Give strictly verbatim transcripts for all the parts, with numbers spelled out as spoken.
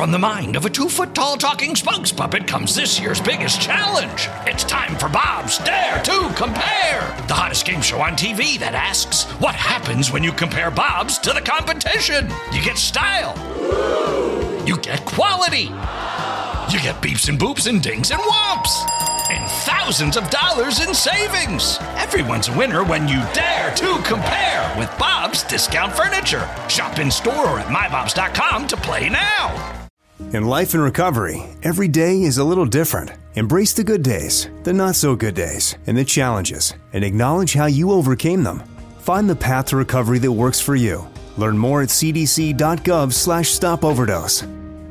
from the mind of a two-foot-tall talking spokes puppet comes this year's biggest challenge. It's time for Bob's Dare to Compare, the hottest game show on T V that asks, what happens when you compare Bob's to the competition? You get style. You get quality. You get beeps and boops and dings and whomps. And thousands of dollars in savings. Everyone's a winner when you dare to compare with Bob's Discount Furniture. Shop in store or at my bobs dot com to play now. In life and recovery, every day is a little different. Embrace the good days, the not so good days, and the challenges, and acknowledge how you overcame them. Find the path to recovery that works for you. Learn more at c d c dot gov slash stop overdose.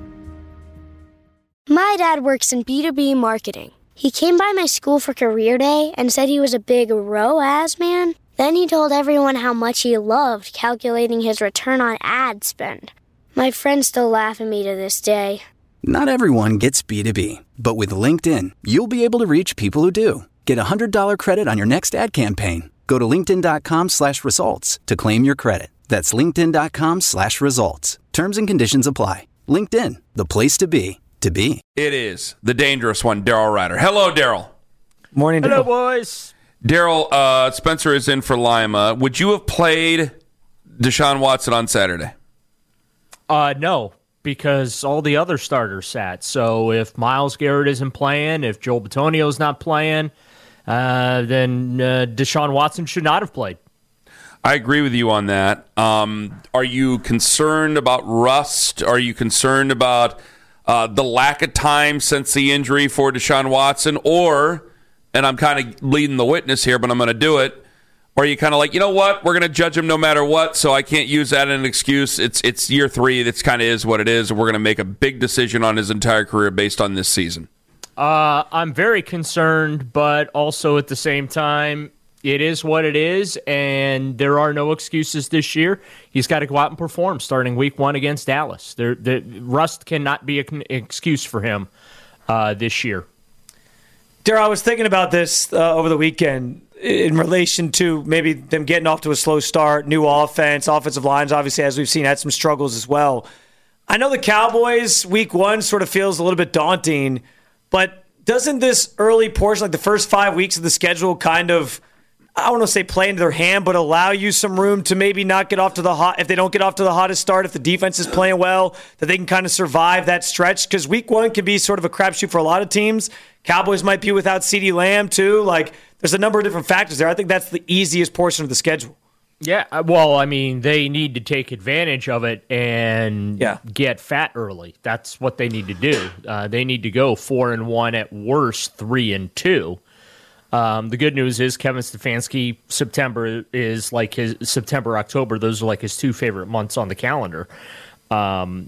My dad works in B two B marketing. He came by my school for career day and said he was a big R O A S man. Then he told everyone how much he loved calculating his return on ad spend. My friends still laugh at me to this day. Not everyone gets B two B, but with LinkedIn, you'll be able to reach people who do. Get a one hundred dollars credit on your next ad campaign. Go to linkedin.com slash results to claim your credit. That's linkedin.com slash results. Terms and conditions apply. LinkedIn, the place to be, to be. It is the dangerous one, Daryl Ryder. Hello, Daryl. Morning, Daryl. Hello, boys. Daryl, uh, Spencer is in for Lima. Would you have played Deshaun Watson on Saturday? Uh, no, because all the other starters sat. So if Myles Garrett isn't playing, if Joel Bitonio's not playing, uh, then uh, Deshaun Watson should not have played. I agree with you on that. Um, are you concerned about rust? Are you concerned about uh, the lack of time since the injury for Deshaun Watson? Or, and I'm kind of leading the witness here, but I'm going to do it, or are you kind of like, you know what, we're going to judge him no matter what, so I can't use that as an excuse. It's it's year three. That's kind of is what it is. And we're going to make a big decision on his entire career based on this season. Uh, I'm very concerned, but also at the same time, it is what it is, and there are no excuses this year. He's got to go out and perform starting week one against Dallas. There, the rust cannot be an excuse for him uh, this year. Daryl, I was thinking about this uh, over the weekend in relation to maybe them getting off to a slow start, new offense, offensive lines, obviously, as we've seen, had some struggles as well. I know the Cowboys, week one, sort of feels a little bit daunting, but doesn't this early portion, like the first five weeks of the schedule, kind of, I don't want to say play into their hand, but allow you some room to maybe not get off to the hot, if they don't get off to the hottest start, if the defense is playing well, that they can kind of survive that stretch? Because week one can be sort of a crapshoot for a lot of teams. Cowboys might be without CeeDee Lamb too. Like, there's a number of different factors there. I think that's the easiest portion of the schedule. Yeah, well, I mean, they need to take advantage of it and yeah. get fat early. That's what they need to do. Uh, they need to go four and one at worst, three and two. Um, the good news is Kevin Stefanski, September is like his September, October. Those are like his two favorite months on the calendar. Um,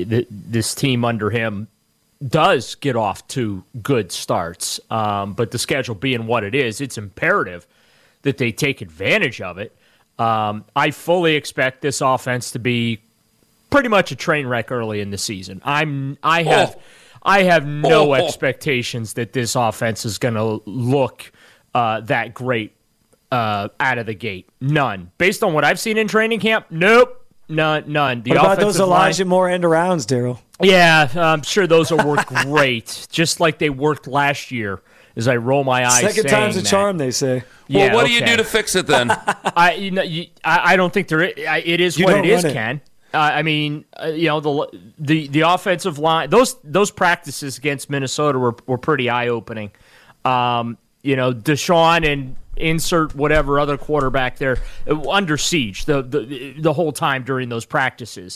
this team under him does get off to good starts, um, but the schedule being what it is, it's imperative that they take advantage of it. Um, I fully expect this offense to be pretty much a train wreck early in the season. I'm I have. Oh. I have no oh, oh. expectations that this offense is going to look uh, that great uh, out of the gate. None. Based on what I've seen in training camp, nope, none. none. The what about those Elijah line, Moore end arounds, Daryl? Yeah, I'm sure those will work great, just like they worked last year. As I roll my eyes, second time's a that. charm, they say. Well, yeah, what okay. do you do to fix it then? I, you know, you, I, I don't think there. Is, it is you what it is, it. Ken. Uh, I mean, uh, you know, the the the offensive line, those those practices against Minnesota were were pretty eye opening. Um, you know, Deshaun and insert whatever other quarterback there under siege the the the whole time during those practices,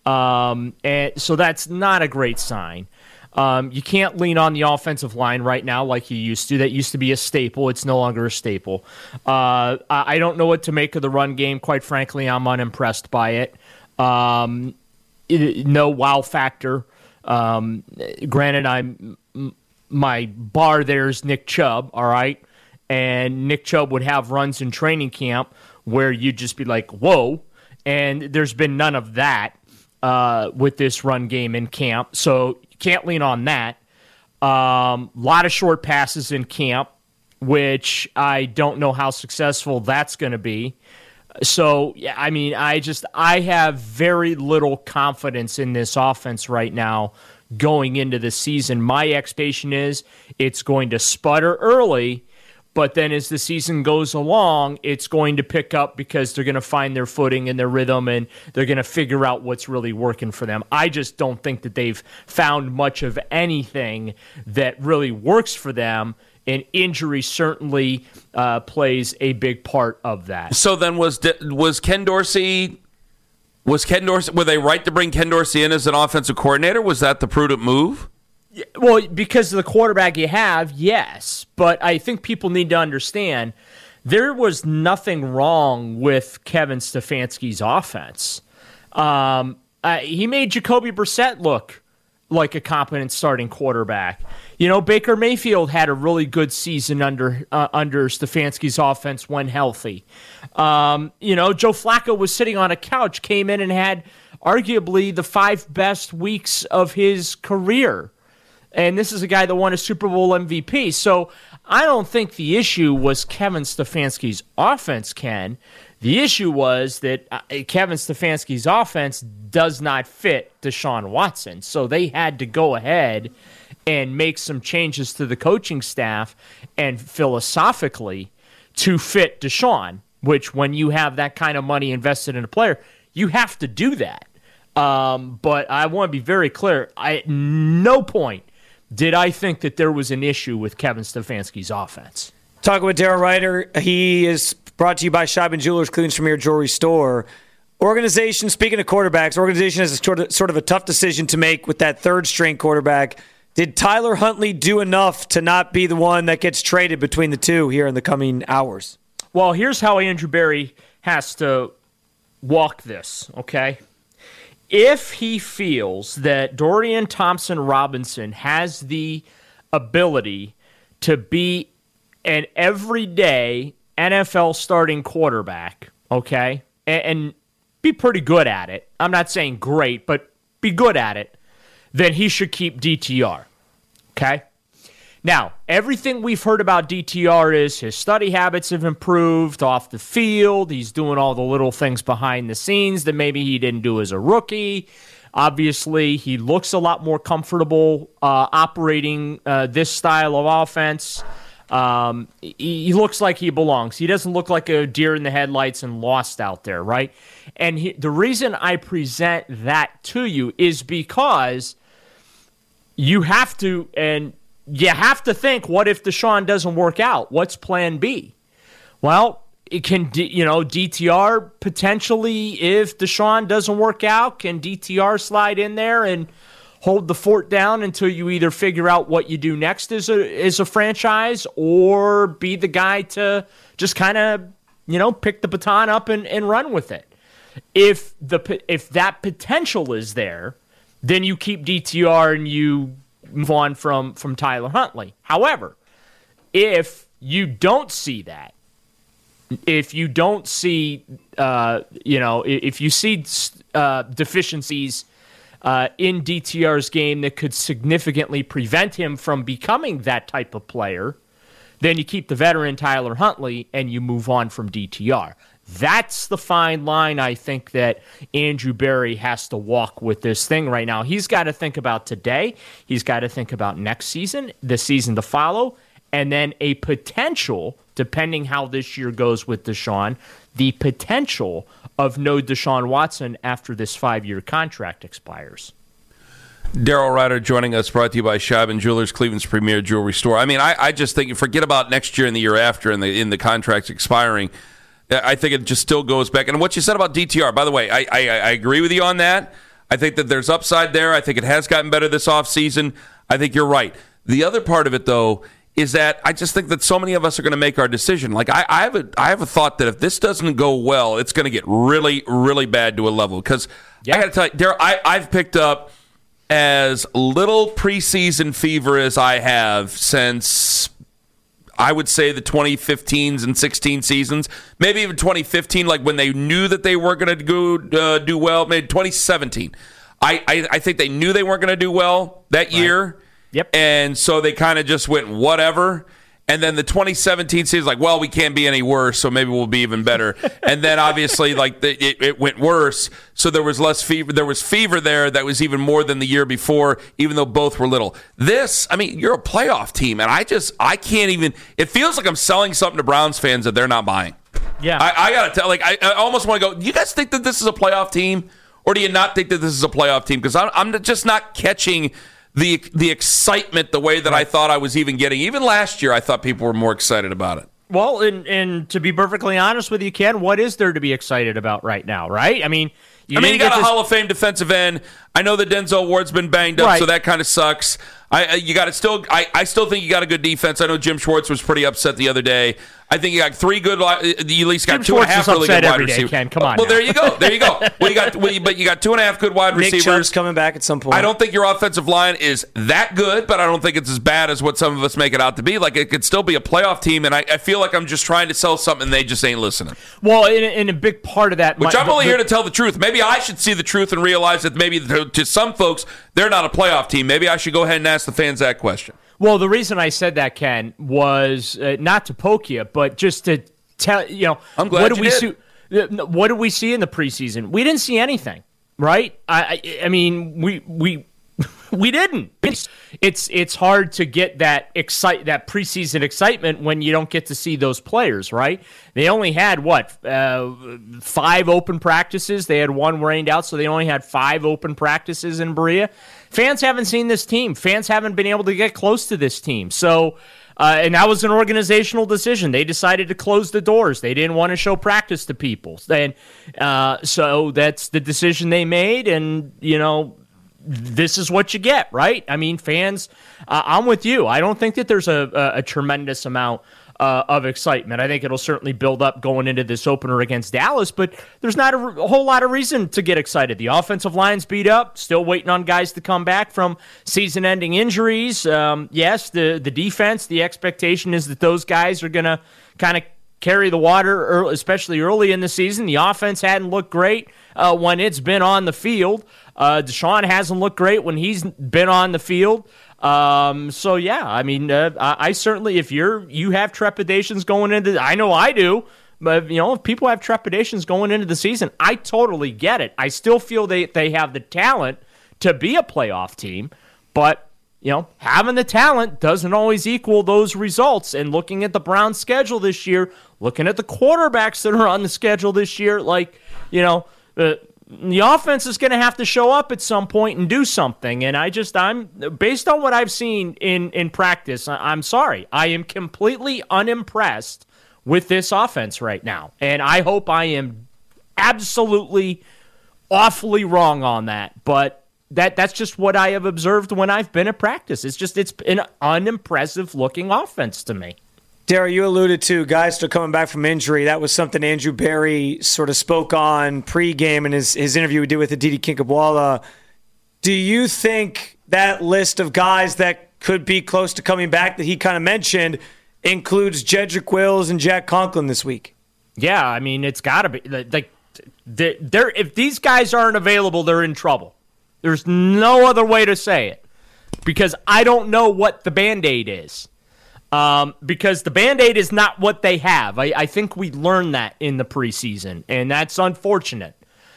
um, and so that's not a great sign. Um, you can't lean on the offensive line right now like you used to. That used to be a staple. It's no longer a staple. Uh, I, I don't know what to make of the run game. Quite frankly, I'm unimpressed by it. Um, it, no wow factor. Um, granted, I'm my bar there's Nick Chubb, all right, and Nick Chubb would have runs in training camp where you'd just be like, whoa, and there's been none of that uh, with this run game in camp, so you can't lean on that. A um, lot of short passes in camp, which I don't know how successful that's going to be. So, yeah, I mean, I just I have very little confidence in this offense right now going into the season. My expectation is it's going to sputter early, but then as the season goes along, it's going to pick up because they're going to find their footing and their rhythm, and they're going to figure out what's really working for them. I just don't think that they've found much of anything that really works for them, and injury certainly uh, plays a big part of that. So then was was Ken Dorsey was Ken Dorsey were they right to bring Ken Dorsey in as an offensive coordinator? Was that the prudent move? Well, because of the quarterback you have, yes. But I think people need to understand there was nothing wrong with Kevin Stefanski's offense. Um, uh, he made Jacoby Brissett look like a competent starting quarterback. You know, Baker Mayfield had a really good season under uh, under Stefanski's offense when healthy. Um, you know, Joe Flacco was sitting on a couch, came in and had arguably the five best weeks of his career. And this is a guy that won a Super Bowl M V P. So I don't think the issue was Kevin Stefanski's offense, Ken. The issue was that uh, Kevin Stefanski's offense does not fit Deshaun Watson. So they had to go ahead and make some changes to the coaching staff and philosophically to fit Deshaun, which when you have that kind of money invested in a player, you have to do that. Um, but I want to be very clear. I, at no point did I think that there was an issue with Kevin Stefanski's offense. Talking with Daryl Ryder. He is brought to you by Scheibman Jewelers, Cleveland's premier jewelry store. Organization, speaking of quarterbacks, organization has a sort of, sort of a tough decision to make with that third-string quarterback. Did Tyler Huntley do enough to not be the one that gets traded between the two here in the coming hours? Well, here's how Andrew Berry has to walk this, okay? If he feels that Dorian Thompson-Robinson has the ability to be an everyday N F L starting quarterback, okay, and, and be pretty good at it, I'm not saying great, but be good at it, then he should keep D T R, okay? Now, everything we've heard about D T R is his study habits have improved off the field. He's doing all the little things behind the scenes that maybe he didn't do as a rookie. Obviously, he looks a lot more comfortable uh, operating uh, this style of offense. Um, he, he looks like he belongs. He doesn't look like a deer in the headlights and lost out there, right? And he, the reason I present that to you is because you have to, and you have to think, what if Deshaun doesn't work out? What's plan B? Well, it can, you know, D T R potentially, if Deshaun doesn't work out, can D T R slide in there and hold the fort down until you either figure out what you do next as a, as a franchise, or be the guy to just kind of, you know, pick the baton up and, and run with it. If the if that potential is there, then you keep D T R and you move on from, from Tyler Huntley. However, if you don't see that, if you don't see, uh, you know, if you see uh, deficiencies uh, in D T R's game that could significantly prevent him from becoming that type of player, then you keep the veteran Tyler Huntley and you move on from D T R. That's the fine line I think that Andrew Berry has to walk with this thing right now. He's got to think about today. He's got to think about next season, the season to follow, and then a potential, depending how this year goes with Deshaun, the potential of no Deshaun Watson after this five-year contract expires. Daryl Ryder joining us, brought to you by Scheibman Jewelers, Cleveland's premier jewelry store. I mean, I, I just think, forget about next year and the year after and the in the contracts expiring. I think it just still goes back. And what you said about D T R, by the way, I, I, I agree with you on that. I think that there's upside there. I think it has gotten better this offseason. I think you're right. The other part of it, though, is that I just think that so many of us are going to make our decision. Like, I, I have a I have a thought that if this doesn't go well, it's going to get really, really bad to a level. Because yeah. I got to tell you, Daryl, I, I've picked up as little preseason fever as I have since, I would say, the twenty fifteens and sixteen seasons, maybe even twenty fifteen, like when they knew that they weren't going to go uh, do well. Maybe twenty seventeen. I, I, I think they knew they weren't going to do well that right. year. Yep. And so they kind of just went whatever. And then the twenty seventeen season, like, well, we can't be any worse, so maybe we'll be even better. And then obviously, like, the, it, it went worse, so there was less fever. There was fever there that was even more than the year before, even though both were little. This, I mean, you're a playoff team, and I just, I can't even, it feels like I'm selling something to Browns fans that they're not buying. Yeah. I, I got to tell, like, I, I almost want to go, do you guys think that this is a playoff team? Or do you not think that this is a playoff team? Because I'm, I'm just not catching the the excitement the way that I thought I was even getting. Even last year, I thought people were more excited about it. Well, and, and to be perfectly honest with you, Ken, what is there to be excited about right now, right? I mean, you I mean, you got a this- Hall of Fame defensive end. I know that Denzel Ward's been banged up, Right. so that kind of sucks. I you got to still. I, I still think you got a good defense. I know Jim Schwartz was pretty upset the other day. I think you got three good. You at least got Jim two and a half Schwartz is really upset good wide every day, receivers. Ken. Come on Well, now. there you go. There you go. Well, you got, well, you, but you got two and a half good wide Nick receivers. Chubb's coming back at some point. I don't think your offensive line is that good, but I don't think it's as bad as what some of us make it out to be. Like, it could still be a playoff team, and I, I feel like I'm just trying to sell something and they just ain't listening. Well, and, and a big part of that, Which my, I'm only the, here to tell the truth. Maybe I should see the truth and realize that maybe to, to some folks, they're not a playoff team. Maybe I should go ahead and ask the fans that question. Well, the reason I said that, Ken, was uh, not to poke you, but just to tell you know. I'm glad what did you we did. see? What did we see in the preseason? We didn't see anything, right? I, I, I mean, we we we didn't. It's, it's it's hard to get that excite that preseason excitement when you don't get to see those players, right? They only had what uh, five open practices. They had one rained out, so they only had five open practices in Berea. Fans haven't seen this team. Fans haven't been able to get close to this team. So, uh, and that was an organizational decision. They decided to close the doors. They didn't want to show practice to people. And uh, so that's the decision they made. And, you know, this is what you get, right? I mean, fans, uh, I'm with you. I don't think that there's a, a, a tremendous amount Uh, of excitement. I think it'll certainly build up going into this opener against Dallas, but there's not a, a whole lot of reason to get excited. The offensive line's beat up, still waiting on guys to come back from season-ending injuries. Um, yes, the, the defense, the expectation is that those guys are going to kind of carry the water, early, especially early in the season. The offense hadn't looked great uh, when it's been on the field. Uh, Deshaun hasn't looked great when he's been on the field. Um, so yeah, I mean, uh, I, I certainly, if you're, you have trepidations going into, I know I do, but you know, if people have trepidations going into the season, I totally get it. I still feel they, they have the talent to be a playoff team, but you know, having the talent doesn't always equal those results. And looking at the Browns schedule this year, looking at the quarterbacks that are on the schedule this year, like, you know, uh, the offense is going to have to show up at some point and do something. And I just, I'm, based on what I've seen in, in practice, I'm sorry. I am completely unimpressed with this offense right now. And I hope I am absolutely awfully wrong on that. But that that's just what I have observed when I've been at practice. It's just, it's an unimpressive looking offense to me. Darryl, you alluded to guys still coming back from injury. That was something Andrew Berry sort of spoke on pregame in his, his interview we did with Aditi Kinkhabwala. Do you think that list of guys that could be close to coming back that he kind of mentioned includes Jedrick Wills and Jack Conklin this week? Yeah, I mean, it's got to be. Like, they're, if these guys aren't available, they're in trouble. There's no other way to say it, because I don't know what the Band-Aid is. Um, because the Band-Aid is not what they have. I, I think we learned that in the preseason, and that's unfortunate.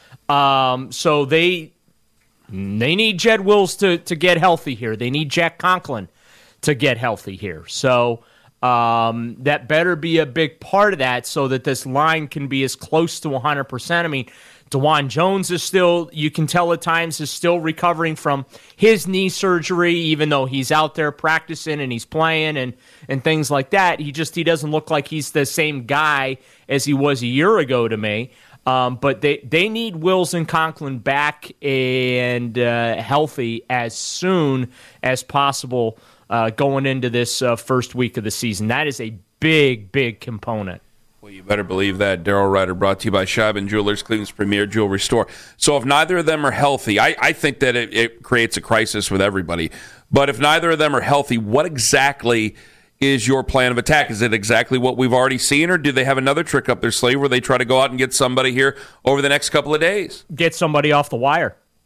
Um, so they they need Jed Wills to, to get healthy here. They need Jack Conklin to get healthy here. So um, that better be a big part of that so that this line can be as close to one hundred percent. I mean, DeJuan Jones is still, you can tell at times, is still recovering from his knee surgery, even though he's out there practicing and he's playing and, and things like that. He just, he doesn't look like he's the same guy as he was a year ago to me. Um, but they, they need Wills and Conklin back and uh, healthy as soon as possible uh, going into this uh, first week of the season. That is a big, big component. Well, you better believe that. Darryl Ryder, brought to you by Scheibin Jewelers, Cleveland's premier jewelry store. So if neither of them are healthy, I, I think that it, it creates a crisis with everybody. But if neither of them are healthy, what exactly is your plan of attack? Is it exactly what we've already seen, or do they have another trick up their sleeve where they try to go out and get somebody here over the next couple of days? Get somebody off the wire.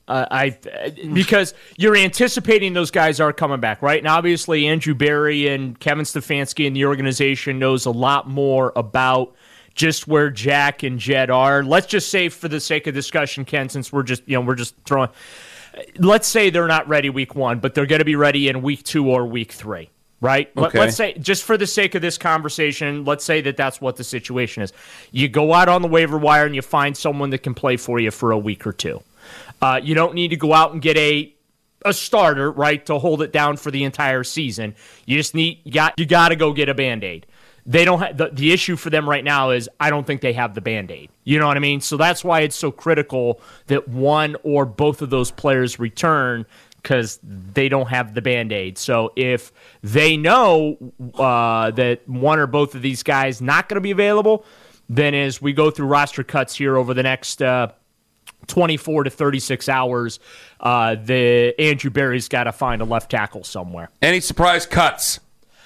Uh, I because you're anticipating those guys are coming back, right? And obviously Andrew Berry and Kevin Stefanski and the organization knows a lot more about just where Jack and Jed are. Let's just say, for the sake of discussion, Ken, since we're just you know we're just throwing, let's say they're not ready week one, but they're going to be ready in week two or week three, right? Okay. Let's say, just for the sake of this conversation, let's say that that's what the situation is. You go out on the waiver wire and you find someone that can play for you for a week or two. Uh, you don't need to go out and get a a starter, right, to hold it down for the entire season. You just need you got you got to go get a Band-Aid. They don't have the, the issue for them right now is I don't think they have the Band-Aid. You know what I mean? So that's why it's so critical that one or both of those players return, because they don't have the Band-Aid. So if they know uh, that one or both of these guys not going to be available, then as we go through roster cuts here over the next uh, twenty-four to thirty-six hours, uh, the Andrew Berry's got to find a left tackle somewhere. Any surprise cuts?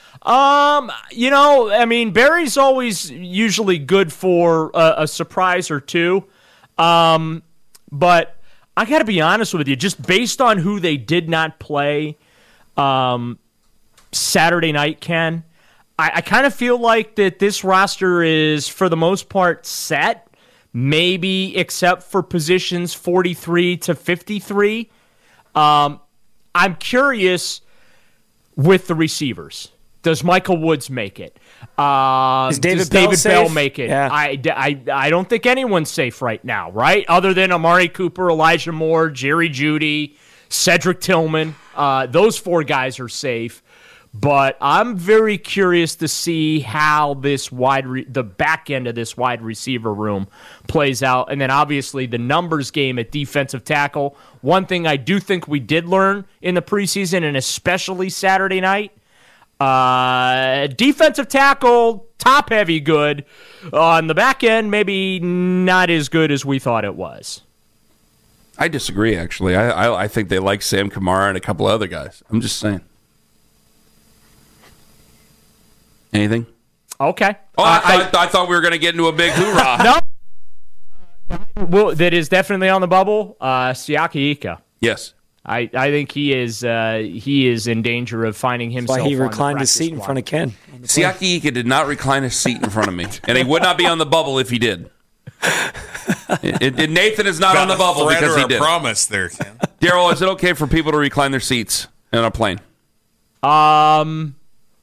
Um, you know, I mean, Berry's always usually good for a, a surprise or two. Um, but I got to be honest with you, just based on who they did not play um, Saturday night, Ken, I, I kind of feel like that this roster is, for the most part, set. Maybe except for positions forty-three to fifty-three. Um, I'm curious with the receivers. Does Michael Woods make it? Uh, Is David does Bell David safe? Bell make it? Yeah. I, I, I don't think anyone's safe right now, right? Other than Amari Cooper, Elijah Moore, Jerry Jeudy, Cedric Tillman. Uh, those four guys are safe. But I'm very curious to see how this wide, re- the back end of this wide receiver room plays out. And then obviously the numbers game at defensive tackle. One thing I do think we did learn in the preseason, and especially Saturday night, uh, defensive tackle, top heavy good. On the back end, maybe not as good as we thought it was. I disagree, actually. I, I, I think they like Sam Kamara and a couple other guys. I'm just saying. Anything? Okay. Oh, I, Uh, thought, I, I thought we were going to get into a big hoorah. No. Well, that is definitely on the bubble. Uh, Siaki Ika. Yes. I, I think he is uh, he is in danger of finding himself. That's why he on the reclined his practice seat in squad. front of Ken. Siaki Ika did not recline his seat in front of me, and he would not be on the bubble if he did. It, it, Nathan is not on the bubble threat because or he a did. promise there, Ken. Daryl, is it okay for people to recline their seats in a plane? Um,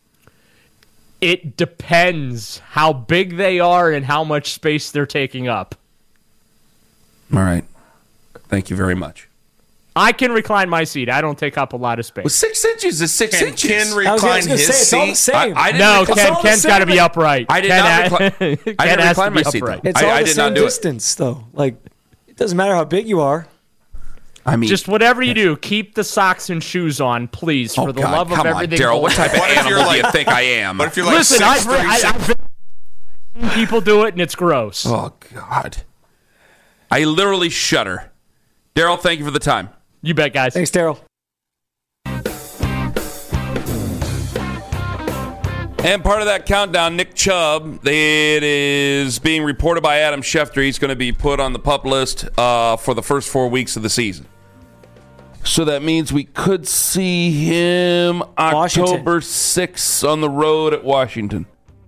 it depends how big they are and how much space they're taking up. All right. Thank you very much. I can recline my seat. I don't take up a lot of space. Well, six inches is six Can inches. Ken I was recline gonna his say, it's all the seat? same. I, I didn't no, recline- Ken, all the Ken's got to same. be upright. I did Ken not ha- recline- I Ken didn't has to recline be my seat, upright. though. It's I- all I the did same not do it. distance, though. Like, it doesn't matter how big you are. I mean, Just whatever you do, keep the socks and shoes on, please, for oh, the God, love of come on, everything. Daryl. What type of What if animal you're do you like- think I am? What if you're like Listen, six, I've, three, I, six- I've seen people do it, and it's gross. Oh, God. I literally shudder. Daryl, thank you for the time. You bet, guys. Thanks, Daryl. And part of that countdown, Nick Chubb, it is being reported by Adam Schefter. He's going to be put on the PUP list uh, for the first four weeks of the season. So that means we could see him Washington. October sixth on the road at Washington.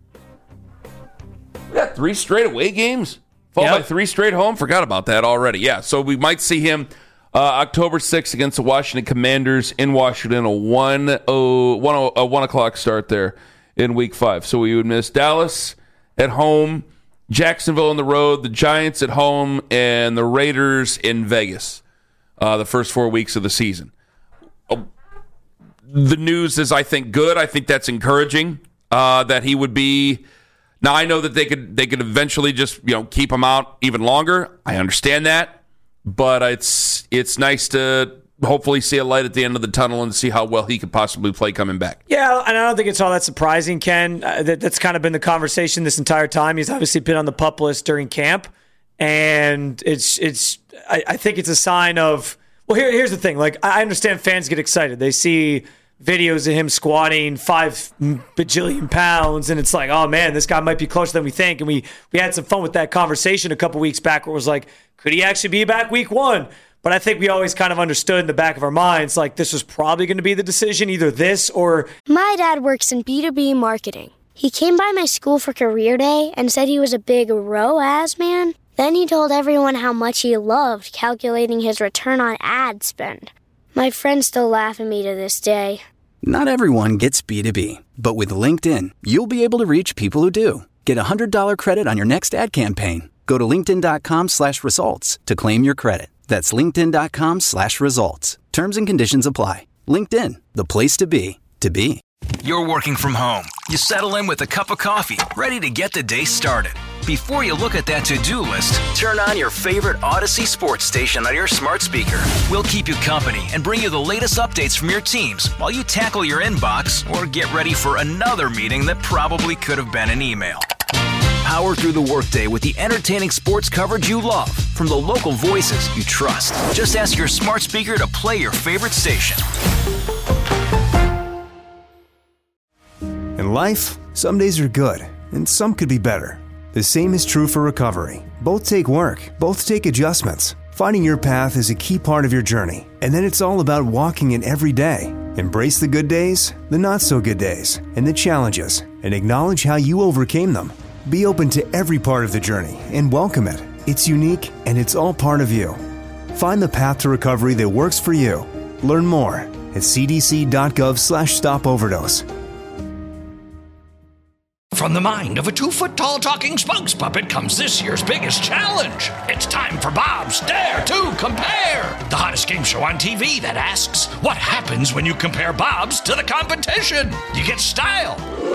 We got three straight away games, followed Yep. by three straight home. Forgot about that already. Yeah, so we might see him uh, October sixth against the Washington Commanders in Washington, a one, oh, one, oh, a one o'clock start there in week five. So we would miss Dallas at home, Jacksonville on the road, the Giants at home, and the Raiders in Vegas uh, the first four weeks of the season. Uh, the news is, I think, good. I think that's encouraging uh, that he would be. Now, I know that they could they could eventually just you know keep him out even longer. I understand that, but it's it's nice to hopefully see a light at the end of the tunnel and see how well he could possibly play coming back. Yeah, and I don't think it's all that surprising, Ken. Uh, that, that's kind of been the conversation this entire time. He's obviously been on the PUP list during camp, and it's it's. I, I think it's a sign of. Well, here here's the thing. Like, I understand fans get excited. They see videos of him squatting five bajillion pounds, and it's like, oh man, this guy might be closer than we think. And we we had some fun with that conversation a couple weeks back, where it was like, could he actually be back week one? But I think we always kind of understood in the back of our minds, like this was probably going to be the decision, either this or... My dad works in B two B marketing. He came by my school for career day and said he was a big R O A S man. Then he told everyone how much he loved calculating his return on ad spend. My friends still laugh at me to this day. Not everyone gets B two B, but with LinkedIn, you'll be able to reach people who do. Get a one hundred dollars credit on your next ad campaign. Go to linkedin.com slash results to claim your credit. That's linkedin.com slash results. Terms and conditions apply. LinkedIn, the place to be, to be. You're working from home. You settle in with a cup of coffee, ready to get the day started. Before you look at that to-do list, turn on your favorite Odyssey sports station on your smart speaker. We'll keep you company and bring you the latest updates from your teams while you tackle your inbox or get ready for another meeting that probably could have been an email. Power through the workday with the entertaining sports coverage you love from the local voices you trust. Just ask your smart speaker to play your favorite station. In life, some days are good, and some could be better. The same is true for recovery. Both take work, both take adjustments. Finding your path is a key part of your journey, and then it's all about walking it every day. Embrace the good days, the not-so-good days, and the challenges, and acknowledge how you overcame them. Be open to every part of the journey and welcome it. It's unique, and it's all part of you. Find the path to recovery that works for you. Learn more at cdc.gov slash stop overdose. From the mind of a two-foot-tall talking spokes puppet comes this year's biggest challenge. It's time for Bob's Dare to Compare, the hottest game show on T V that asks, what happens when you compare Bob's to the competition? You get style.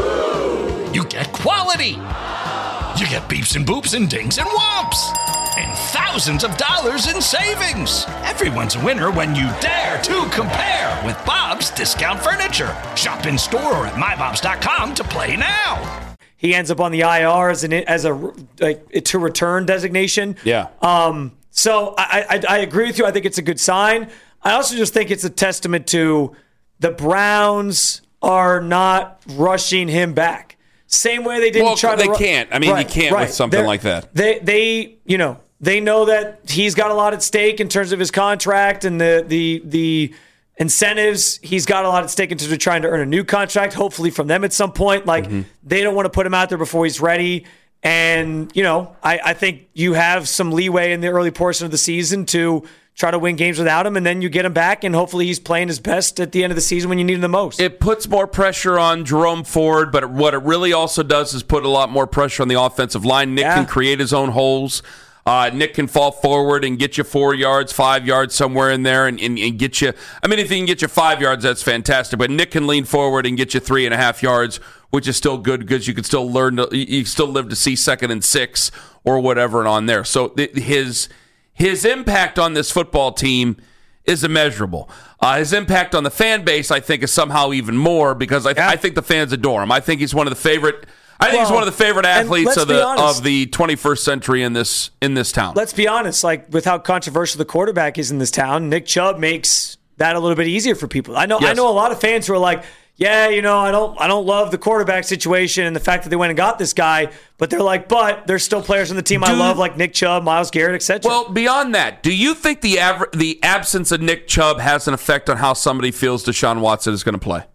You get quality. You get beeps and boops and dings and whomps. And thousands of dollars in savings. Everyone's a winner when you dare to compare with Bob's Discount Furniture. Shop in store or at my bobs dot com to play now. He ends up on the I R as an as a like to return designation. Yeah. Um. So I, I I agree with you. I think it's a good sign. I also just think it's a testament to the Browns are not rushing him back. Same way they didn't well, try to. They ru- can't. I mean, right, you can't right. with something They're, like that. They they you know they know that he's got a lot at stake in terms of his contract and the the the. incentives. He's got a lot at stake in terms of trying to earn a new contract, hopefully from them at some point. Like, mm-hmm. they don't want to put him out there before he's ready. And, you know, I, I think you have some leeway in the early portion of the season to try to win games without him, and then you get him back, and hopefully he's playing his best at the end of the season when you need him the most. It puts more pressure on Jerome Ford, but what it really also does is put a lot more pressure on the offensive line. Nick yeah. can create his own holes. Uh, Nick can fall forward and get you four yards, five yards, somewhere in there, and, and, and get you. I mean, if he can get you five yards, that's fantastic. But Nick can lean forward and get you three and a half yards, which is still good because you can still learn to, you can still live to see second and six or whatever and on there. So th- his his impact on this football team is immeasurable. Uh, his impact on the fan base, I think, is somehow even more because I, th- yeah. I think the fans adore him. I think he's one of the favorite. I think well, he's one of the favorite athletes of the honest, of the twenty-first century in this in this town. Let's be honest, like with how controversial the quarterback is in this town, Nick Chubb makes that a little bit easier for people. I know yes. I know a lot of fans who are like, yeah, you know, I don't I don't love the quarterback situation and the fact that they went and got this guy, but they're like, but there's still players on the team do, I love like Nick Chubb, Myles Garrett, et cetera. Well, beyond that, do you think the aver- the absence of Nick Chubb has an effect on how somebody feels Deshaun Watson is going to play?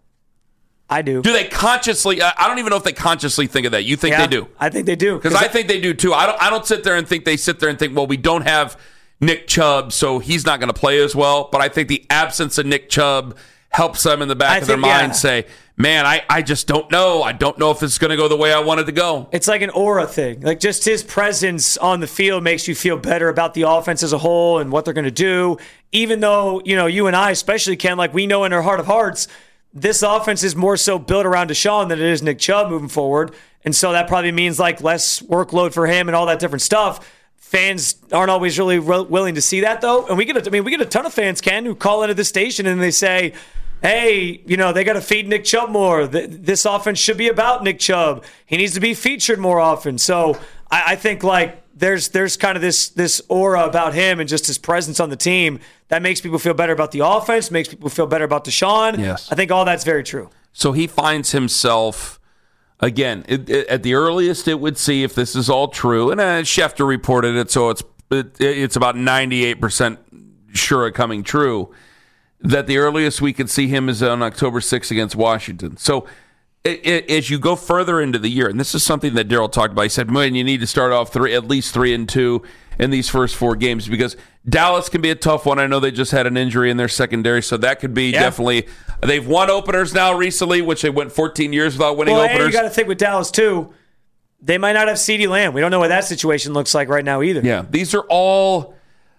I do. Do they consciously? I don't even know if they consciously think of that. You think yeah, they do? I think they do. Because I think they do too. I don't. I don't sit there and think they sit there and think, well, we don't have Nick Chubb, so he's not going to play as well. But I think the absence of Nick Chubb helps them in the back I of think, their mind yeah. say, man, I, I just don't know. I don't know if it's going to go the way I want it to go. It's like an aura thing. Like just his presence on the field makes you feel better about the offense as a whole and what they're going to do. Even though, you know, you and I especially, Ken, like we know in our heart of hearts, this offense is more so built around Deshaun than it is Nick Chubb moving forward. And so that probably means like less workload for him and all that different stuff. Fans aren't always really re- willing to see that though. And we get a, I mean, we get a ton of fans, Ken, who call into the station and they say, hey, you know, they got to feed Nick Chubb more. This offense should be about Nick Chubb. He needs to be featured more often. So I, I think like there's there's kind of this this aura about him and just his presence on the team that makes people feel better about the offense, makes people feel better about Deshaun. Yes. I think all that's very true. So he finds himself, again, it, it, at the earliest it would see if this is all true, and uh, Schefter reported it, so it's it, it's about ninety-eight percent sure of coming true, that the earliest we could see him is on October sixth against Washington. So it, it, as you go further into the year, and this is something that Daryl talked about, he said, man, you need to start off three, at least three and two in these first four games, because Dallas can be a tough one. I know they just had an injury in their secondary, so that could be yeah. definitely. They've won openers now recently, which they went fourteen years without winning well, openers. And you got to think with Dallas too, they might not have CeeDee Lamb. We don't know what that situation looks like right now either. Yeah, these are all.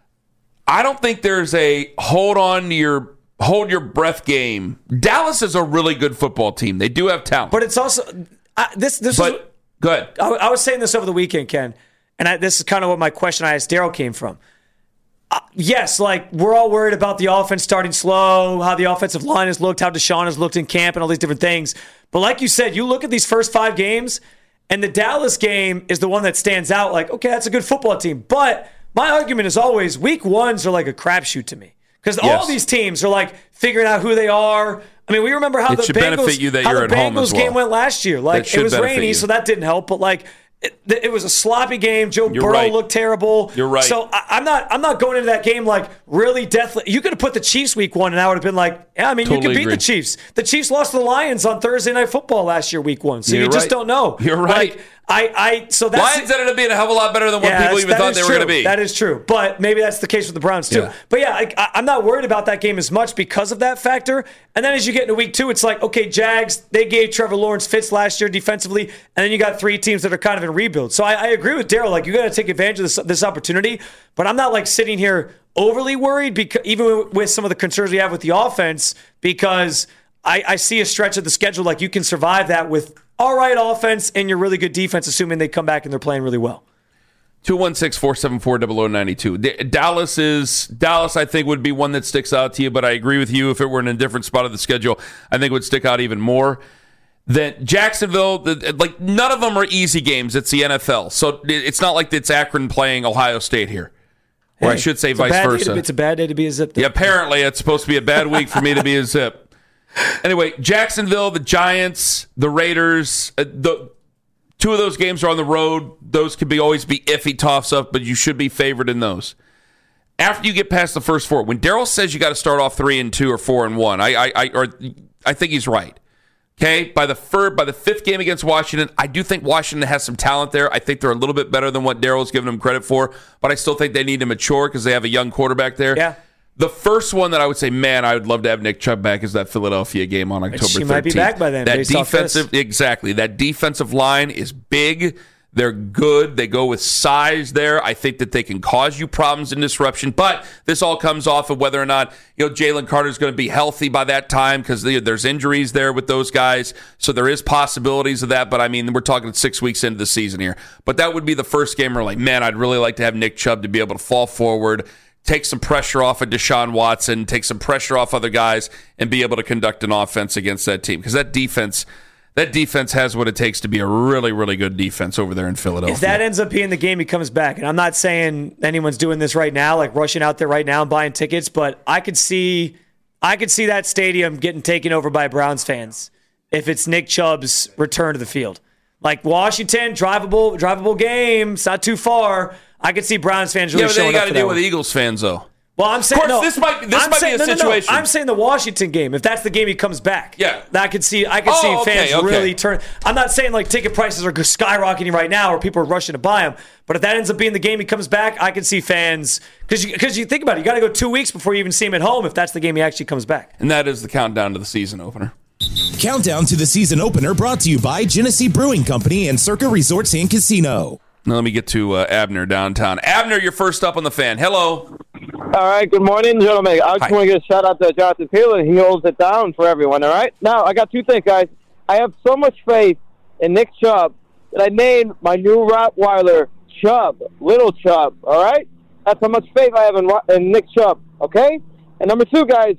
I don't think there's a hold on to your hold your breath game. Dallas is a really good football team. They do have talent, but it's also uh, this. This but, is go ahead. I, I was saying this over the weekend, Ken. And I, this is kind of what my question I asked Daryl came from. Uh, yes, like we're all worried about the offense starting slow, how the offensive line has looked, how Deshaun has looked in camp, and all these different things. But like you said, you look at these first five games, and the Dallas game is the one that stands out. Like, okay, that's a good football team. But my argument is always week ones are like a crapshoot to me because yes. all these teams are like figuring out who they are. I mean, we remember how it the should Bengals, benefit you that how you're the at home Bengals as well. game went last year. Like it was rainy, you. so that didn't help. But like. It, it was a sloppy game. Joe You're Burrow right. looked terrible. You're right. So I, I'm not. I'm not going into that game like really deathly. You could have put the Chiefs week one, and I would have been like, yeah. I mean, totally you could beat agree. the Chiefs. The Chiefs lost to the Lions on Thursday Night Football last year, week one. So You're you right. just don't know. You're right. Like, I, I. So that's Lions ended up being a hell of a lot better than what yeah, people even thought they were going to be. That is true. But maybe that's the case with the Browns too. Yeah. But yeah, I, I'm not worried about that game as much because of that factor. And then as you get into week two, it's like, okay, Jags, they gave Trevor Lawrence fits last year defensively, and then you got three teams that are kind of in rebuild. So I, I agree with Daryl. Like, you got to take advantage of this, this opportunity. But I'm not like sitting here overly worried, because even with some of the concerns we have with the offense, because I, I see a stretch of the schedule like you can survive that with all right offense and your really good defense, assuming they come back and they're playing really well. two one six, four seven four, zero zero nine two. Dallas is Dallas, I think, would be one that sticks out to you, but I agree with you. If it were in a different spot of the schedule, I think it would stick out even more. Then Jacksonville, like none of them are easy games. It's the N F L, so it's not like it's Akron playing Ohio State here, or hey, I should say vice versa. To, it's a bad day to be a Zip. Yeah, apparently it's supposed to be a bad week for me to be a Zip. Anyway, Jacksonville, the Giants, the Raiders, uh, the two of those games are on the road. Those could be always be iffy toss-up, but you should be favored in those. After you get past the first four, when Daryl says you got to start off three and two or four and one, I, I, I, or I think he's right. Okay, by the third, by the fifth game against Washington, I do think Washington has some talent there. I think they're a little bit better than what Daryl's giving them credit for, but I still think they need to mature because they have a young quarterback there. Yeah. The first one that I would say, man, I would love to have Nick Chubb back is that Philadelphia game on October thirteenth. She might be back by then. That based defensive, off this. exactly. That defensive line is big. They're good. They go with size there. I think that they can cause you problems and disruption. But this all comes off of whether or not you know Jalen Carter is going to be healthy by that time, because there's injuries there with those guys. So there is possibilities of that. But I mean, we're talking six weeks into the season here. But that would be the first game where, like, man, I'd really like to have Nick Chubb to be able to fall forward, take some pressure off of Deshaun Watson, take some pressure off other guys, and be able to conduct an offense against that team. Because that defense, that defense has what it takes to be a really, really good defense over there in Philadelphia. If that ends up being the game he comes back, and I'm not saying anyone's doing this right now, like rushing out there right now and buying tickets, but I could see, I could see that stadium getting taken over by Browns fans if it's Nick Chubb's return to the field. Like Washington, drivable, drivable game, it's not too far. I could see Browns fans really yeah, but showing then you up got for to deal that with one. Eagles fans, though. Well, I'm saying of course, no, this might this I'm might saying, be a no, no, situation. No, I'm saying the Washington game. If that's the game he comes back, yeah, I could see. I could oh, see okay, fans okay. really turn. I'm not saying like ticket prices are skyrocketing right now, or people are rushing to buy them. But if that ends up being the game he comes back, I could see fans because because you, you think about it, you got to go two weeks before you even see him at home if that's the game he actually comes back. And that is the countdown to the season opener. Countdown to the season opener brought to you by Genesee Brewing Company and Circa Resorts and Casino. Now let me get to uh, Abner downtown. Abner, you're first up on the fan. Hello. All right, good morning, gentlemen. I just Hi. want to give a shout out to Jonathan Taylor. He holds it down for everyone, all right? Now, I got two things, guys. I have so much faith in Nick Chubb that I named my new Rottweiler Chubb, Little Chubb, all right? That's how much faith I have in, in Nick Chubb, okay? And number two, guys,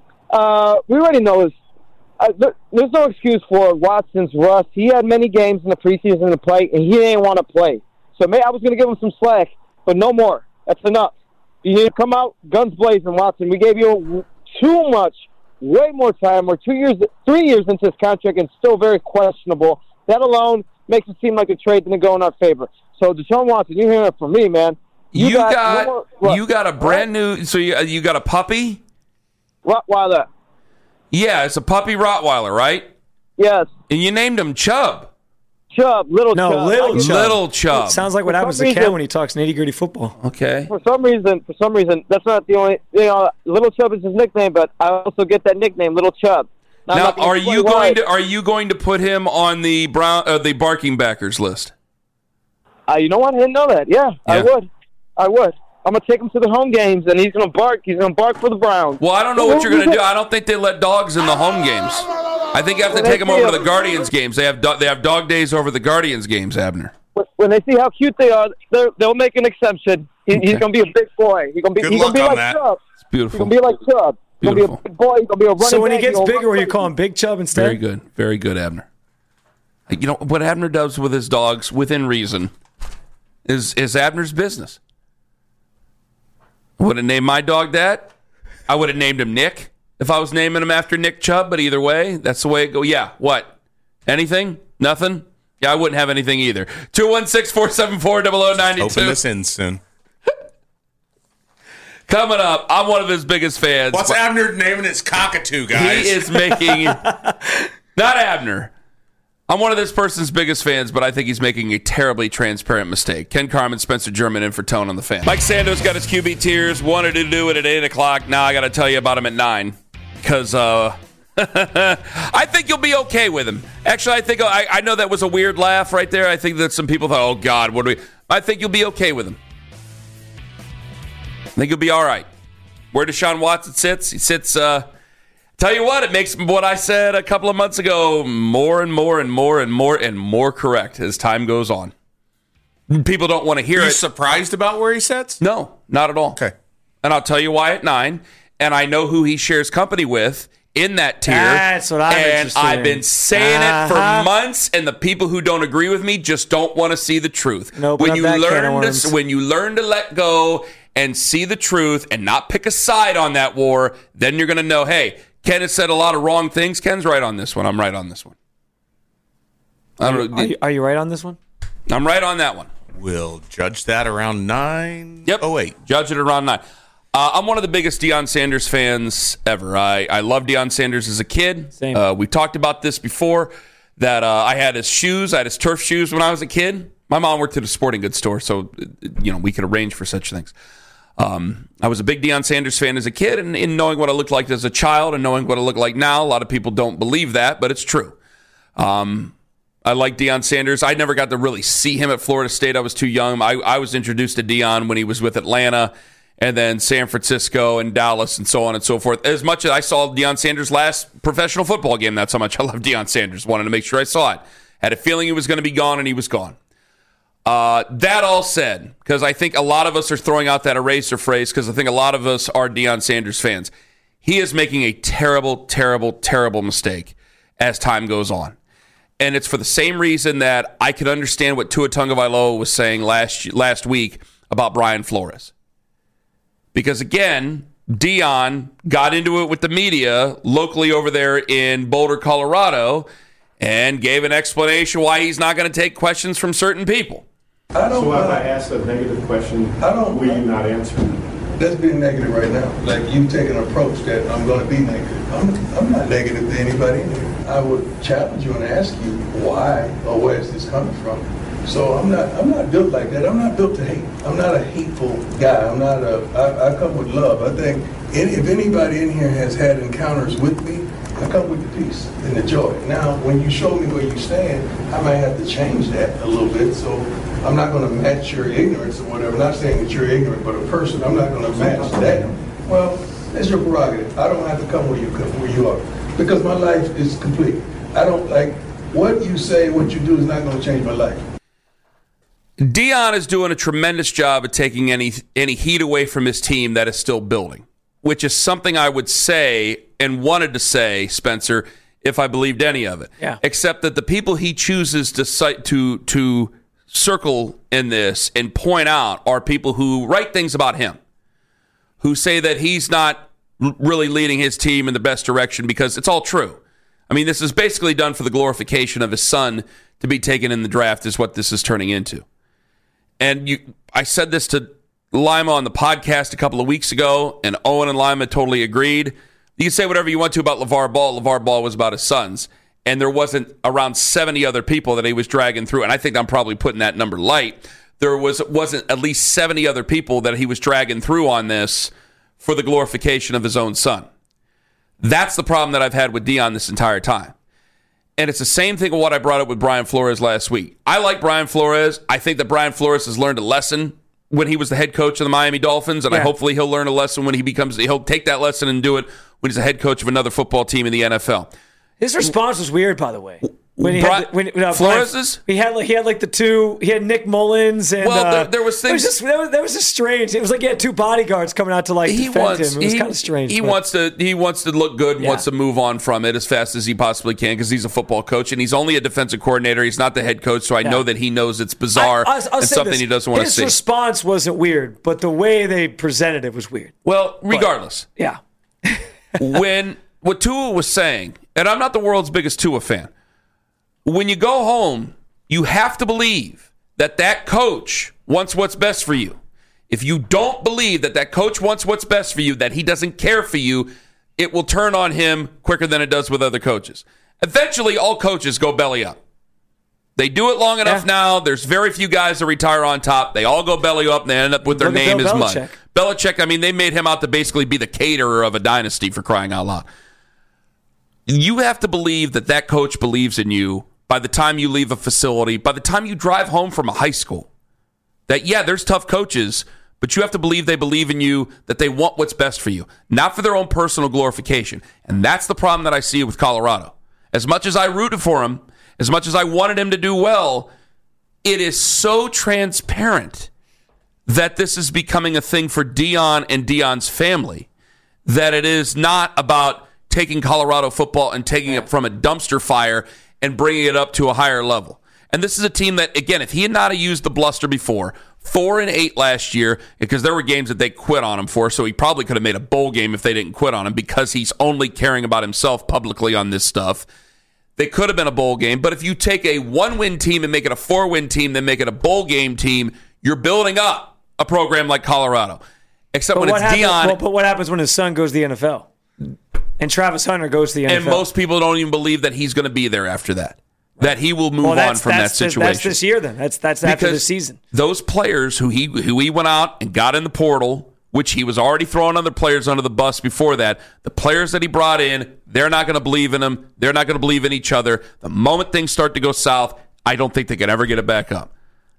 uh, we already know this. Uh, there, there's no excuse for Watson's rust. He had many games in the preseason to play, and he didn't want to play. So maybe I was going to give him some slack, but no more. That's enough. You need to come out guns blazing, Watson. We gave you too much, way more time. We're two years, three years into this contract, and still very questionable. That alone makes it seem like a trade going to go in our favor. So Deshaun Watson, you hear it from me, man. You, You got, got, no more- what? you got a brand new. So you you got a puppy? Rottweiler. Yeah, it's a puppy Rottweiler, right? Yes. And you named him Chubb. Chubb, little No, Chubb. little I get- Chubb. Little Chubb. It sounds like what For happens some to Ken reason- when he talks nitty gritty football. Okay. For some reason, for some reason, that's not the only. You know, Little Chubb is his nickname, but I also get that nickname, Little Chubb. Now, I'm Now, not gonna are explain you why. going to are you going to put him on the brown uh, the barking backers list? Uh, you know what? I didn't know that. Yeah, I Yeah. would. I would. I'm gonna take him to the home games, and he's gonna bark. He's gonna bark for the Browns. Well, I don't know what you're going to do. I don't think they let dogs in the home games. I think you have to take them over to the Guardians games. They have do- they have dog days over the Guardians games, Abner. When they see how cute they are, they're- they'll make an exception. He, He's gonna be a big boy. He's gonna be. Good he's luck gonna be on like that. Chubb. It's He's beautiful. gonna be like Chubb. He's gonna be Beautiful. a big boy. He's gonna be a running So when he back. gets He'll bigger, run will you crazy. call him Big Chubb instead? Very good. Very good, Abner. You know, what Abner does with his dogs, within reason, is, is Abner's business. I would have named my dog that. I would have named him Nick if I was naming him after Nick Chubb, but either way, that's the way it goes. Yeah, what? Anything? Nothing? Yeah, I wouldn't have anything either. two one six, four seven four, zero zero nine two. Open this in soon. Coming up, I'm one of his biggest fans. What's Abner naming his cockatoo, guys? He is making, not Abner. I'm one of this person's biggest fans, but I think he's making a terribly transparent mistake. Ken Carman, Spencer German in for Tone on the Fan. Mike Sandoz got his Q B tiers, wanted to do it at eight o'clock. Now I got to tell you about him at nine because uh, I think you'll be okay with him. Actually, I think I, I know that was a weird laugh right there. I think that some people thought, oh, God, what do we? I think you'll be okay with him. I think you'll be all right. Where Deshaun Watson sits, he sits, uh, tell you what, it makes what I said a couple of months ago more and more and more and more and more correct as time goes on. People don't want to hear Are you it. surprised about where he sits? No, not at all. Okay. And I'll tell you why at nine. And I know who he shares company with in that tier. That's what I'm And interested I've in. been saying it for Uh-huh. months, and the people who don't agree with me just don't want to see the truth. No, open when up you that can of learn worms. to when you learn to let go and see the truth and not pick a side on that war, then you're going to know, hey, Ken has said a lot of wrong things. Ken's right on this one. I'm right on this one. I don't know. Are you, are you right on this one? I'm right on that one. We'll judge that around nine. Yep. Oh, wait. Judge it around nine. Uh, I'm one of the biggest Deion Sanders fans ever. I, I love Deion Sanders as a kid. Same. Uh, we talked about this before, that uh, I had his shoes. I had his turf shoes when I was a kid. My mom worked at a sporting goods store, so you know we could arrange for such things. Um, I was a big Deion Sanders fan as a kid, and in knowing what I looked like as a child and knowing what I look like now, a lot of people don't believe that, but it's true. Um, I like Deion Sanders. I never got to really see him at Florida State. I was too young. I, I was introduced to Deion when he was with Atlanta and then San Francisco and Dallas and so on and so forth. As much as I saw Deion Sanders' last professional football game, that's how much I love Deion Sanders. Wanted to make sure I saw it. Had a feeling he was going to be gone, and he was gone. Uh, that all said, because I think a lot of us are throwing out that eraser phrase because I think a lot of us are Deion Sanders fans. He is making a terrible, terrible, terrible mistake as time goes on. And it's for the same reason that I could understand what Tua Tagovailoa was saying last last week about Brian Flores. Because, again, Deion got into it with the media locally over there in Boulder, Colorado, and gave an explanation why he's not going to take questions from certain people. I don't so if mind. I ask a negative question, I don't will you not answer? Let's be negative right now. Like you take an approach that I'm going to be negative. I'm, I'm not negative to anybody. I would challenge you and ask you why or where is this coming from. So I'm not I'm not built like that. I'm not built to hate. I'm not a hateful guy. I'm not a. I, I come with love. I think any, if anybody in here has had encounters with me, I come with the peace and the joy. Now, when you show me where you stand, I might have to change that a little bit. So I'm not going to match your ignorance or whatever. I'm not saying that you're ignorant, but a person, I'm not going to match that. Well, that's your prerogative. I don't have to come where you come, where you are, because my life is complete. I don't like what you say, what you do is not going to change my life. Deion is doing a tremendous job of taking any any heat away from his team that is still building, which is something I would say and wanted to say, Spencer, if I believed any of it. Yeah. Except that the people he chooses to cite to to circle in this and point out are people who write things about him, who say that he's not really leading his team in the best direction because it's all true. I mean, this is basically done for the glorification of his son to be taken in the draft is what this is turning into. And you, I said this to Lima on the podcast a couple of weeks ago, and Owen and Lima totally agreed. You can say whatever you want to about LeVar Ball. LeVar Ball was about his sons, and there wasn't around seventy other people that he was dragging through, and I think I'm probably putting that number light. There was, wasn't at least seventy other people that he was dragging through on this for the glorification of his own son. That's the problem that I've had with Deion this entire time. And it's the same thing with what I brought up with Brian Flores last week. I like Brian Flores. I think that Brian Flores has learned a lesson when he was the head coach of the Miami Dolphins, and yeah. I hopefully he'll learn a lesson when he becomes, he'll take that lesson and do it when he's the head coach of another football team in the N F L. His response was weird, by the way. When he Brian, had, when, no, Flores's? He had like he had like the two. He had Nick Mullins and well, there, uh, there was things. It was just, that, was, that was just strange. It was like he had two bodyguards coming out to like he defend wants, him. It was he, kind of strange. He but. wants to he wants to look good and Yeah. wants to move on from it as fast as he possibly can because he's a football coach and he's only a defensive coordinator. He's not the head coach, so I Yeah. know that he knows it's bizarre I, I'll, I'll and say something this. he doesn't want to His see. response wasn't weird, but the way they presented it was weird. Well, regardless, but, yeah. when what Tua was saying, and I'm not the world's biggest Tua fan, when you go home, you have to believe that that coach wants what's best for you. If you don't believe that that coach wants what's best for you, that he doesn't care for you, it will turn on him quicker than it does with other coaches. Eventually, all coaches go belly up. They do it long enough Yeah. now. There's very few guys that retire on top. They all go belly up, and they end up with their Look at name Bill as Belichick. mud. Belichick, I mean, they made him out to basically be the caterer of a dynasty, for crying out loud. You have to believe that that coach believes in you by the time you leave a facility, by the time you drive home from a high school. That, yeah, there's tough coaches, but you have to believe they believe in you, that they want what's best for you, not for their own personal glorification. And that's the problem that I see with Colorado. As much as I rooted for him, as much as I wanted him to do well, it is so transparent that this is becoming a thing for Deion and Deion's family, that it is not about taking Colorado football and taking it from a dumpster fire and bringing it up to a higher level. And this is a team that, again, if he had not used the bluster before, four and eight last year, because there were games that they quit on him for, so he probably could have made a bowl game if they didn't quit on him because he's only caring about himself publicly on this stuff. They could have been a bowl game, but if you take a one-win team and make it a four-win team, then make it a bowl game team, you're building up a program like Colorado. Except But when what it's happens, Deion. well, but what happens when his son goes to the N F L? And Travis Hunter goes to the N F L. And most people don't even believe that he's going to be there after that. That he will move well, on that's, from that that's situation. This, that's this year then. That's that's after Because the season. Those players who he who he went out and got in the portal, which he was already throwing other players under the bus before that, the players that he brought in, they're not going to believe in him. They're not going to believe in each other. The moment things start to go south, I don't think they can ever get it back up.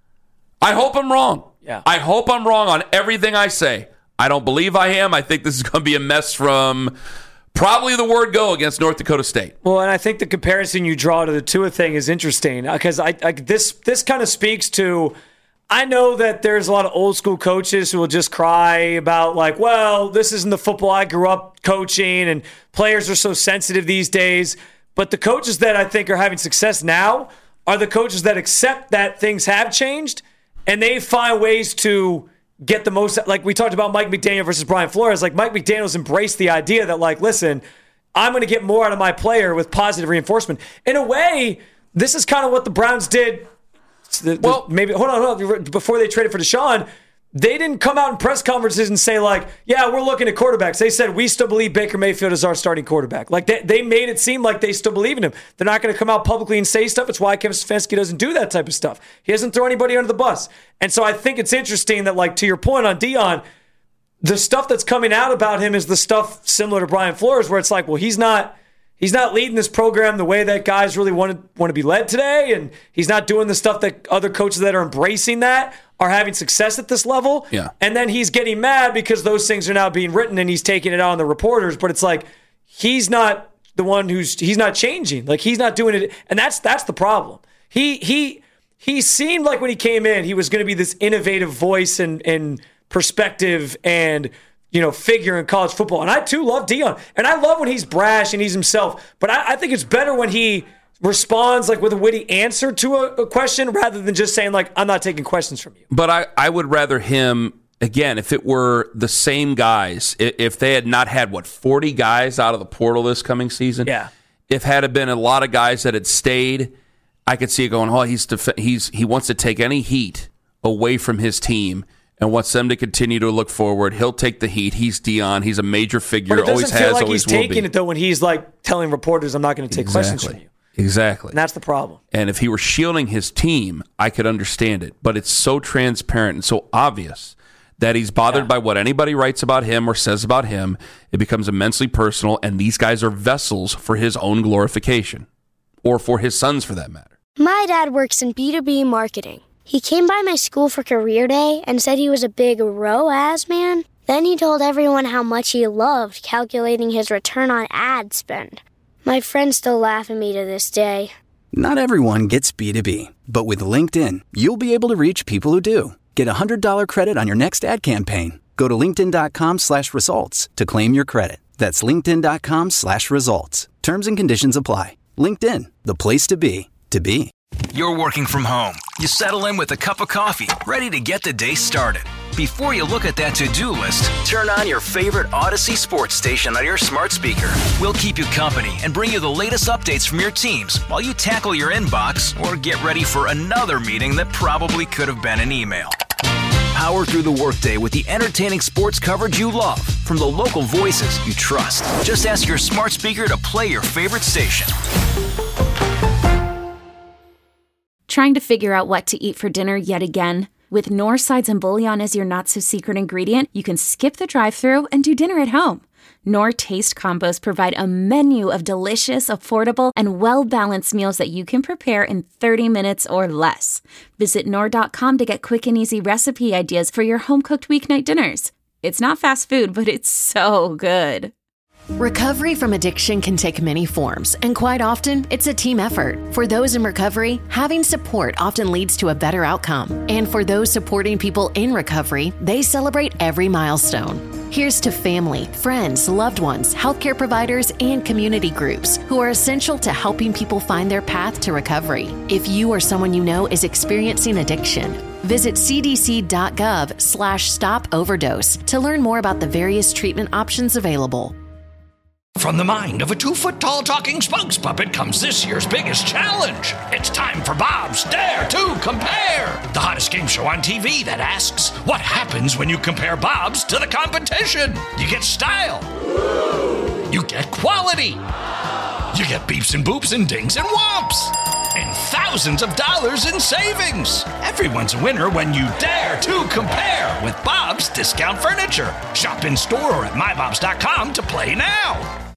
I hope I'm wrong. Yeah. I hope I'm wrong on everything I say. I don't believe I am. I think this is going to be a mess from probably the word go against North Dakota State. Well, and I think the comparison you draw to the Tua thing is interesting because I, I this this kind of speaks to. I know that there's a lot of old school coaches who will just cry about like, well, this isn't the football I grew up coaching, and players are so sensitive these days. But the coaches that I think are having success now are the coaches that accept that things have changed, and they find ways to get the most. Like we talked about Mike McDaniel versus Brian Flores. Like Mike McDaniel's embraced the idea that like, listen, I'm going to get more out of my player with positive reinforcement. In a way, this is kind of what the Browns did. The, the, well, maybe hold on, hold on. Before they traded for Deshaun, they didn't come out in press conferences and say like, "Yeah, we're looking at quarterbacks." They said, "We still believe Baker Mayfield is our starting quarterback." Like they, they made it seem like they still believe in him. They're not going to come out publicly and say stuff. It's why Kevin Stefanski doesn't do that type of stuff. He doesn't throw anybody under the bus. And so I think it's interesting that, like, to your point on Deion, the stuff that's coming out about him is the stuff similar to Brian Flores, where it's like, well, he's not. He's not leading this program the way that guys really want to want to be led today, and he's not doing the stuff that other coaches that are embracing that are having success at this level. Yeah. And then he's getting mad because those things are now being written and he's taking it out on the reporters. But it's like he's not the one who's he's not changing. Like he's not doing it, and that's that's the problem. He he he seemed like when he came in, he was going to be this innovative voice and and perspective and, you know, figure in college football. And I, too, love Deion. And I love when he's brash and he's himself. But I, I think it's better when he responds, like, with a witty answer to a, a question rather than just saying, like, I'm not taking questions from you. But I, I would rather him, again, if it were the same guys, if they had not had, what, forty guys out of the portal this coming season? Yeah. If had it been a lot of guys that had stayed, I could see it going, oh, he's def- he's he wants to take any heat away from his team and wants them to continue to look forward. He'll take the heat. He's Dion. He's a major figure. But it doesn't always feel has, like always he's will taking be. it, though, when he's like telling reporters, I'm not going to take Exactly. questions from you. Exactly. And that's the problem. And if he were shielding his team, I could understand it. But it's so transparent and so obvious that he's bothered yeah. by what anybody writes about him or says about him. It becomes immensely personal, and these guys are vessels for his own glorification, or for his sons, for that matter. My dad works in B two B marketing. He came by my school for career day and said he was a big R O A S man. Then he told everyone how much he loved calculating his return on ad spend. My friends still laugh at me to this day. Not everyone gets B two B, but with LinkedIn, you'll be able to reach people who do. Get a one hundred dollars credit on your next ad campaign. Go to linkedin.com slash results to claim your credit. That's linkedin.com slash results. Terms and conditions apply. LinkedIn, the place to be, to be. You're working from home. You settle in with a cup of coffee, ready to get the day started. Before you look at that to-do list, turn on your favorite Odyssey sports station on your smart speaker. We'll keep you company and bring you the latest updates from your teams while you tackle your inbox or get ready for another meeting that probably could have been an email. Power through the workday with the entertaining sports coverage you love from the local voices you trust. Just ask your smart speaker to play your favorite station. Trying to figure out what to eat for dinner yet again? With Knorr sides and bouillon as your not-so-secret ingredient, you can skip the drive-thru and do dinner at home. Knorr Taste Combos provide a menu of delicious, affordable, and well-balanced meals that you can prepare in thirty minutes or less. Visit Knorr dot com to get quick and easy recipe ideas for your home-cooked weeknight dinners. It's not fast food, but it's so good. Recovery from addiction can take many forms, and quite often, it's a team effort. For those in recovery, having support often leads to a better outcome. And for those supporting people in recovery, they celebrate every milestone. Here's to family, friends, loved ones, healthcare providers, and community groups who are essential to helping people find their path to recovery. If you or someone you know is experiencing addiction, visit cdc.gov slash stop overdose to learn more about the various treatment options available. From the mind of a two-foot-tall talking spokes puppet comes this year's biggest challenge. It's time for Bob's Dare to Compare, the hottest game show on T V that asks, what happens when you compare Bobs to the competition? You get style. You get quality. You get beeps and boops and dings and whomps. And thousands of dollars in savings. Everyone's a winner when you dare to compare with Bob's Discount Furniture. Shop in store or at my bobs dot com to play now.